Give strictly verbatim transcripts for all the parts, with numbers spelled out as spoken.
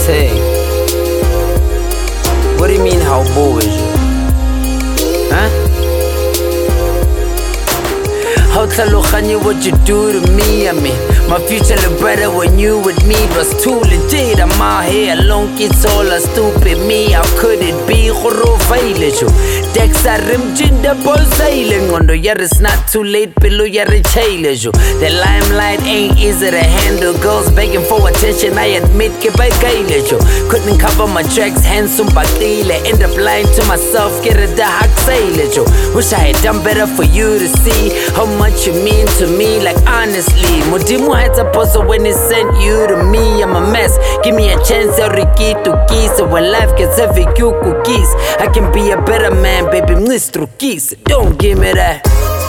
Tay. What do you mean how bold is you? Huh? How tlhaloganye what you do to me? I mean, my future look better when you with me. It was too legit, I'm out here alone, kids all a stupid me. How could it be? Khoro failed you. Dexa rim jinda ball sailing on the year, it's not too late, below yare challenge you. The limelight ain't easy to handle. Girls begging for attention, I admit, ke by you. Couldn't cover my tracks, handsome bakile. End up lying to myself, get a da hack sailage you. Wish I had done better for you to see how much you mean to me, like honestly. Mudimu had to pose when he sent you to me. I'm a mess, give me a chance, Ricky to keys. So when life gets heavy, you cookies, I can be a better man, baby, Mister Keys. Don't give me that.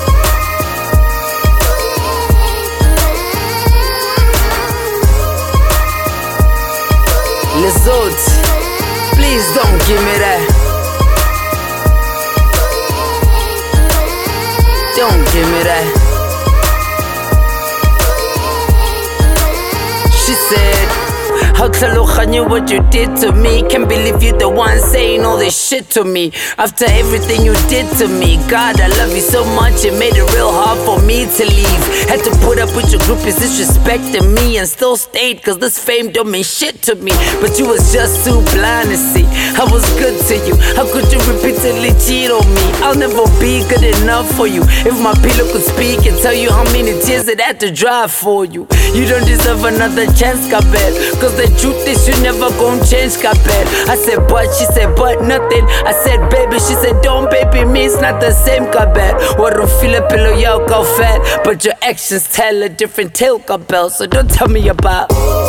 Lizot, please don't give me that. Don't give me that. She said, how tlhaloganye what you did to me. Can't believe you the one saying all this shit to me. After everything you did to me, God, I love you so much, it made it real hard for me to leave. Had to put up with your groupies disrespecting me, and still stayed cause this fame don't mean shit to me. But you was just too blind to see I was good to you. How could you repeatedly cheat on me? I'll never be good enough for you. If my pillow could speak and tell you how many tears it had to dry for you. You don't deserve another chance, Kabel, cause the truth is you never gon' change, Kabel. I said but, she said but nothing. I said baby, she said don't, baby, me it's not the same, Kabel. What don't feel a pillow, yo, go fat, but your actions tell a different tale, Kabel. So don't tell me about